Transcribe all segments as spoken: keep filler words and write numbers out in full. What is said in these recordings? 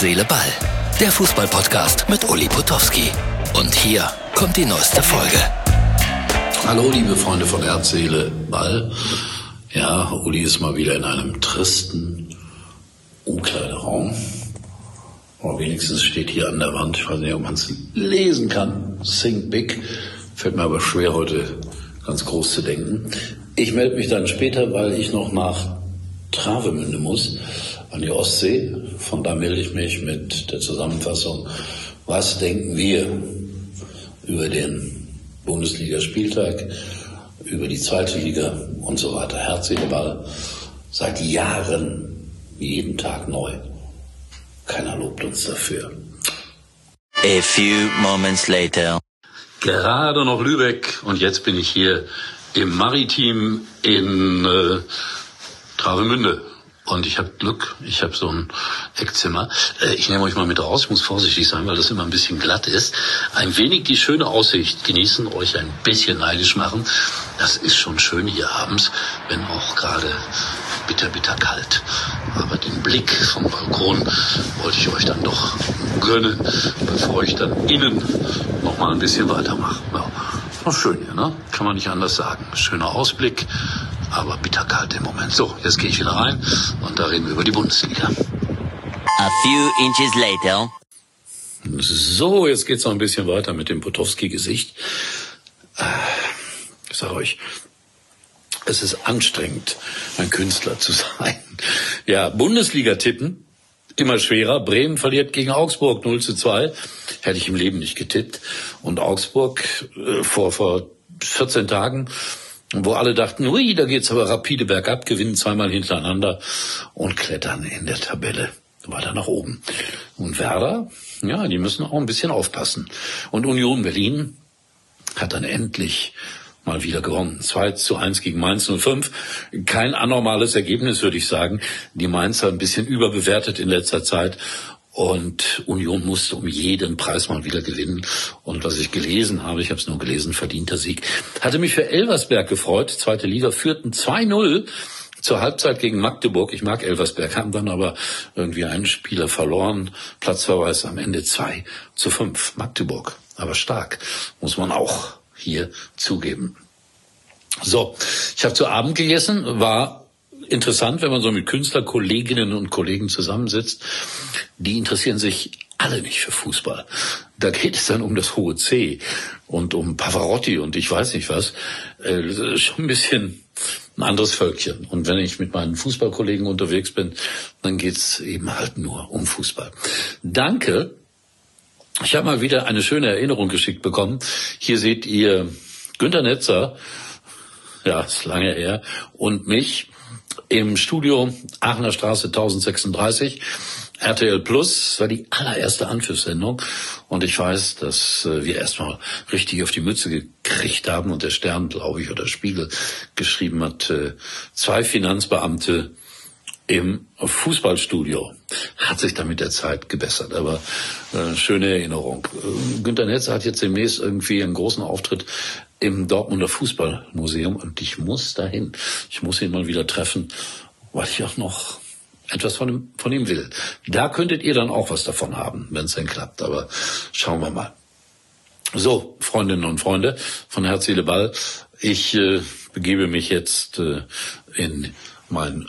Seele, Ball. Der Fußball-Podcast mit Uli Potowski. Und hier kommt die neueste Folge. Hallo, liebe Freunde von Herz, Seele, Ball. Ja, Uli ist mal wieder in einem tristen Umkleideraum. Aber wenigstens steht hier an der Wand, ich weiß nicht, ob man es lesen kann, Think Big. Fällt mir aber schwer, heute ganz groß zu denken. Ich melde mich dann später, weil ich noch nach Travemünde muss, an die Ostsee. Von da melde ich mich mit der Zusammenfassung, was denken wir über den Bundesligaspieltag, über die zweite Liga und so weiter. Herz, Seele, Ball, seit Jahren, jeden Tag neu. Keiner lobt uns dafür. A few moments later. Gerade noch Lübeck und jetzt bin ich hier im Maritim in äh, Travemünde. Und ich habe Glück, ich habe so ein Eckzimmer. Äh, ich nehme euch mal mit raus, ich muss vorsichtig sein, weil das immer ein bisschen glatt ist. Ein wenig die schöne Aussicht genießen, euch ein bisschen neidisch machen. Das ist schon schön hier abends, wenn auch gerade bitter, bitter kalt. Aber den Blick vom Balkon wollte ich euch dann doch gönnen, bevor ich dann innen noch mal ein bisschen weitermache. Ja, ist schön hier, ne? Kann man nicht anders sagen. Schöner Ausblick, aber bitterkalt im Moment. So, jetzt gehe ich wieder rein und da reden wir über die Bundesliga. A few inches later. So, jetzt geht's noch ein bisschen weiter mit dem Potowski-Gesicht. Ich sage euch, es ist anstrengend, ein Künstler zu sein. Ja, Bundesliga tippen, immer schwerer. Bremen verliert gegen Augsburg null zu zwei. Hätte ich im Leben nicht getippt. Und Augsburg äh, vor, vor vierzehn Tagen, wo alle dachten, ui, da geht's aber rapide bergab, gewinnen zweimal hintereinander und klettern in der Tabelle weiter nach oben. Und Werder, ja, die müssen auch ein bisschen aufpassen. Und Union Berlin hat dann endlich mal wieder gewonnen. zwei zu eins gegen Mainz null fünf. Kein anormales Ergebnis, würde ich sagen. Die Mainzer ein bisschen überbewertet in letzter Zeit. Und Union musste um jeden Preis mal wieder gewinnen. Und was ich gelesen habe, ich habe es nur gelesen, verdienter Sieg. Hatte mich für Elversberg gefreut. Zweite Liga führten zwei null zur Halbzeit gegen Magdeburg. Ich mag Elversberg, haben dann aber irgendwie einen Spieler verloren. Platzverweis am Ende zwei zu fünf. Magdeburg, aber stark, muss man auch hier zugeben. So, ich habe zu Abend gegessen, war interessant, wenn man so mit Künstlerkolleginnen und Kollegen zusammensitzt. Die interessieren sich alle nicht für Fußball. Da geht es dann um das hohe C und um Pavarotti und ich weiß nicht was. Äh, schon ein bisschen ein anderes Völkchen. Und wenn ich mit meinen Fußballkollegen unterwegs bin, dann geht's eben halt nur um Fußball. Danke. Ich habe mal wieder eine schöne Erinnerung geschickt bekommen. Hier seht ihr Günter Netzer, ja, ist lange her, und mich im Studio Aachener Straße tausendsechsunddreißig. R T L Plus war die allererste Anpfiffsendung und ich weiß, dass wir erstmal richtig auf die Mütze gekriegt haben und der Stern, glaube ich, oder Spiegel geschrieben hat, zwei Finanzbeamte im Fußballstudio. Hat sich dann mit der Zeit gebessert, aber äh, schöne Erinnerung. Äh, Günter Netzer hat jetzt demnächst irgendwie einen großen Auftritt im Dortmunder Fußballmuseum und ich muss dahin. Ich muss ihn mal wieder treffen, weil ich auch noch etwas von ihm, von ihm will. Da könntet ihr dann auch was davon haben, wenn es denn klappt, aber schauen wir mal. So, Freundinnen und Freunde von Herz, Seele, Ball, ich äh, begebe mich jetzt äh, in mein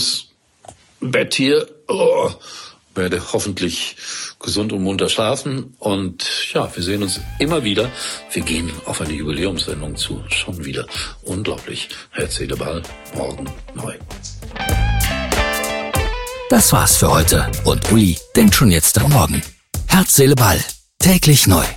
Luxusbett hier, oh, werde hoffentlich gesund und munter schlafen und ja, wir sehen uns immer wieder. Wir gehen auf eine Jubiläumssendung zu, schon wieder. Unglaublich. Herz, Seele, Ball, morgen neu. Das war's für heute und Uli denkt schon jetzt am Morgen. Herz, Seele, Ball, täglich neu.